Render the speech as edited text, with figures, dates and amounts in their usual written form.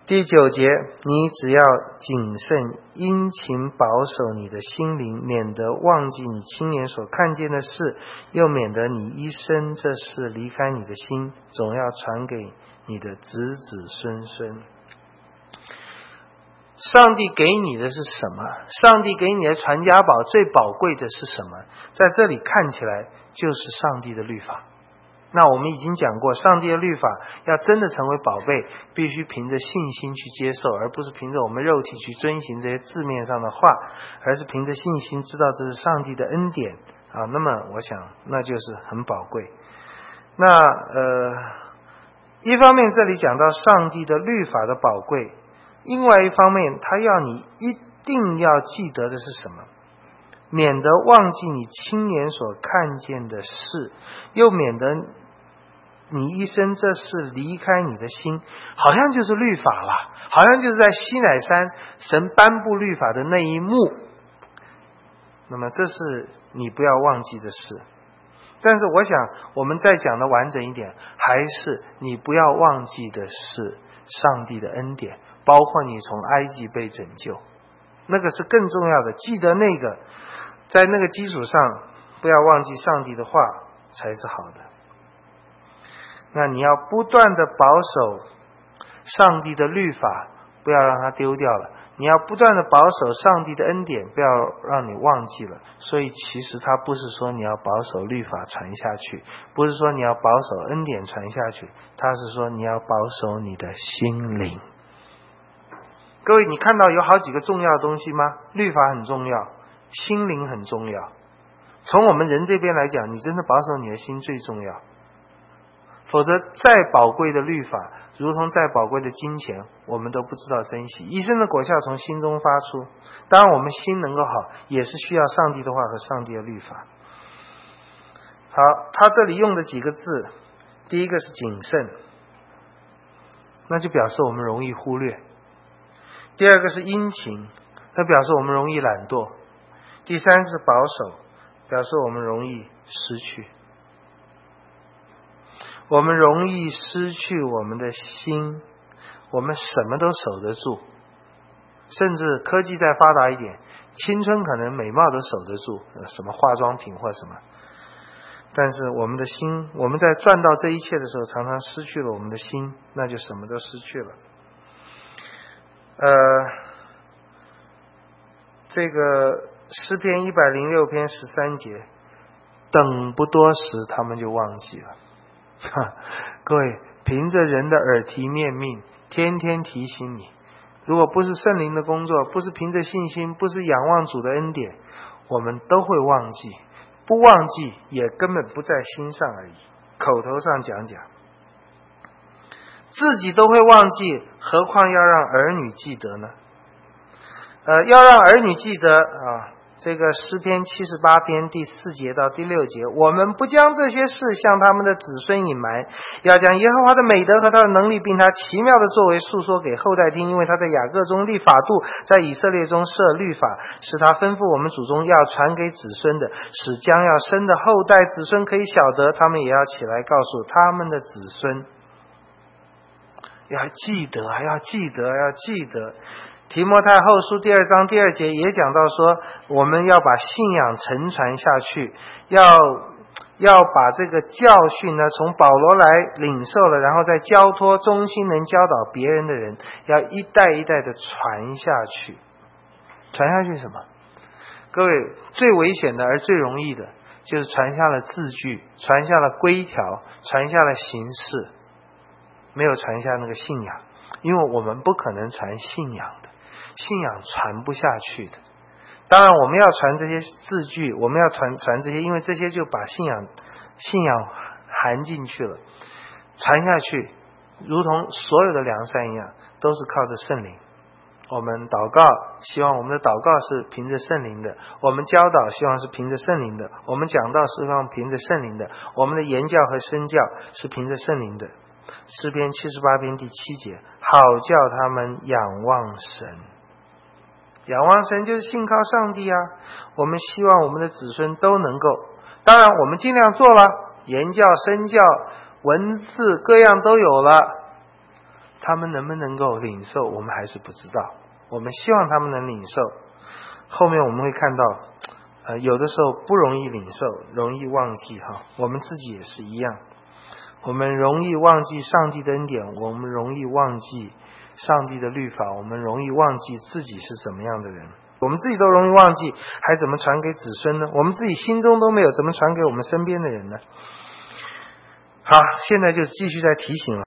第9节，你只要谨慎殷勤保守你的心灵，免得忘记你亲眼所看见的事，又免得你一生这事离开你的心，总要传给你的子子孙孙。上帝给你的是什么？上帝给你的传家宝最宝贵的是什么？在这里看起来就是上帝的律法。那我们已经讲过，上帝的律法要真的成为宝贝，必须凭着信心去接受，而不是凭着我们肉体去遵行这些字面上的话，而是凭着信心知道这是上帝的恩典啊。那么我想那就是很宝贵。那一方面这里讲到上帝的律法的宝贵，另外一方面他要你一定要记得的是什么？免得忘记你亲眼所看见的事，又免得你一生这事离开你的心。好像就是律法了，好像就是在西乃山神颁布律法的那一幕，那么这是你不要忘记的事。但是我想我们再讲的完整一点，还是你不要忘记的是上帝的恩典，包括你从埃及被拯救，那个是更重要的。记得那个，在那个基础上不要忘记上帝的话才是好的。那你要不断的保守上帝的律法，不要让它丢掉了。你要不断的保守上帝的恩典，不要让你忘记了。所以其实它不是说你要保守律法传下去，不是说你要保守恩典传下去，它是说你要保守你的心灵。各位，你看到有好几个重要的东西吗？律法很重要，心灵很重要。从我们人这边来讲，你真的保守你的心最重要。否则再宝贵的律法，如同再宝贵的金钱，我们都不知道珍惜。一生的果效从心中发出，当然我们心能够好，也是需要上帝的话和上帝的律法。好，他这里用的几个字，第一个是谨慎，那就表示我们容易忽略；第二个是殷勤，那表示我们容易懒惰；第三个是保守，表示我们容易失去。我们容易失去我们的心，我们什么都守得住，甚至科技再发达一点，青春可能美貌都守得住，什么化妆品或什么，但是我们的心，我们在赚到这一切的时候，常常失去了我们的心，那就什么都失去了。这个诗篇106篇13节，等不多时他们就忘记了。各位，凭着人的耳提面命，天天提醒你，如果不是圣灵的工作，不是凭着信心，不是仰望主的恩典，我们都会忘记。不忘记也根本不在心上而已，口头上讲讲，自己都会忘记，何况要让儿女记得呢？要让儿女记得啊，这个诗篇78篇第4节到第6节，我们不将这些事向他们的子孙隐瞒，要将耶和华的美德和他的能力并他奇妙的作为述说给后代听，因为他在雅各中立法度，在以色列中设律法，是他吩咐我们祖宗要传给子孙的，使将要生的后代子孙可以晓得，他们也要起来告诉他们的子孙。要记得，要记得，要记得。提摩太后书第2章第2节也讲到说，我们要把信仰承传下去，要把这个教训呢从保罗来领受了，然后再交托忠心能教导别人的人，要一代一代的传下去。传下去什么？各位，最危险的而最容易的就是传下了字句，传下了规条，传下了形式，没有传下那个信仰。因为我们不可能传信仰的，信仰传不下去的。当然我们要传这些字句，我们要传这些，因为这些就把信仰含进去了。传下去如同所有的良善一样，都是靠着圣灵。我们祷告，希望我们的祷告是凭着圣灵的，我们教导希望是凭着圣灵的，我们讲道希望凭着圣灵的，我们的言教和身教是凭着圣灵的。诗篇78篇第7节，好叫他们仰望神。仰望神就是信靠上帝啊。我们希望我们的子孙都能够，当然我们尽量做了，言教身教文字各样都有了， 他们能不能够领受，我们还是不知道。我们希望他们能领受。后面我们会看到，有的时候不容易领受，容易忘记哈。我们自己也是一样，我们容易忘记上帝的恩典，我们容易忘记上帝的律法，我们容易忘记自己是怎么样的人。我们自己都容易忘记，还怎么传给子孙呢？我们自己心中都没有，怎么传给我们身边的人呢？好，现在就继续再提醒了。